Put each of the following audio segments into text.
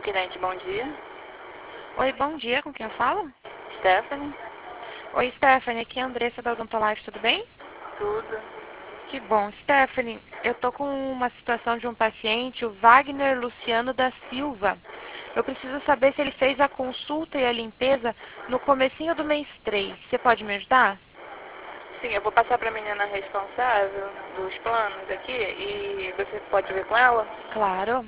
Cliente, bom dia. Oi, bom dia, com quem eu falo? Stephanie, Oi, Stephanie, aqui é a Andressa da Odontolife, tudo bem? tudo. Que bom. Stephanie, eu tô com uma situação de um paciente, o Wagner Luciano da Silva. Eu preciso saber se ele fez a consulta e a limpeza no comecinho do mês 3. Você pode me ajudar? Sim, eu vou passar para a menina responsável dos planos aqui e você pode ver com ela? Claro.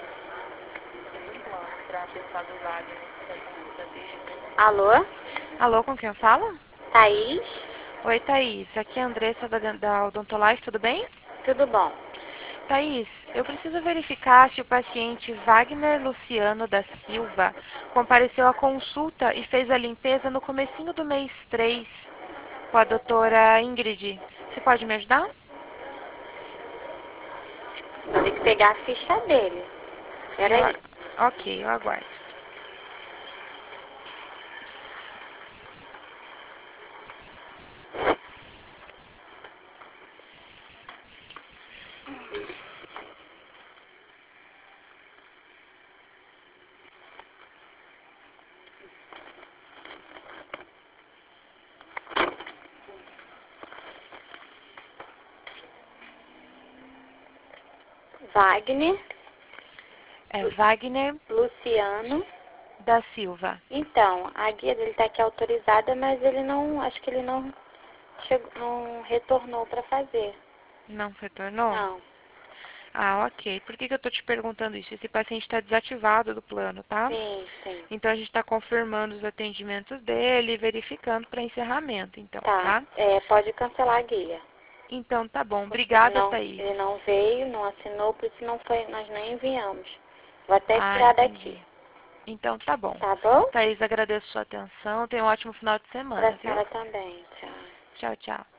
Alô? Alô, com quem eu falo? Thaís? Oi, Thaís, aqui é a Andressa da Odontolife, tudo bem? Tudo bom. Thaís, eu preciso verificar se o paciente Wagner Luciano da Silva compareceu à consulta e fez a limpeza no comecinho do mês 3 com a doutora Ingrid. Você pode me ajudar? Vou ter que pegar a ficha dele. Eu Peraí. Ok, eu aguardo. Wagner, É Wagner Luciano. da Silva. Então, a guia dele tá aqui autorizada, mas ele não, acho que ele não chegou, não retornou para fazer. Não retornou? Não. Ah, ok. Por que eu tô te perguntando isso? Esse paciente está desativado do plano, tá? Sim, sim. Então a gente está confirmando os atendimentos dele e verificando para encerramento, então, Tá. tá? Pode cancelar a guia. Então tá bom. Porque ele Obrigada, não, Thaís. ele não veio, não assinou, por isso não foi, nós nem enviamos. Vou até Ah, tirar daqui. entendi. Então tá bom. Tá bom? Thaís, agradeço sua atenção. Tenha um ótimo final de Pra semana, viu? senhora também. Tchau. Tchau, tchau.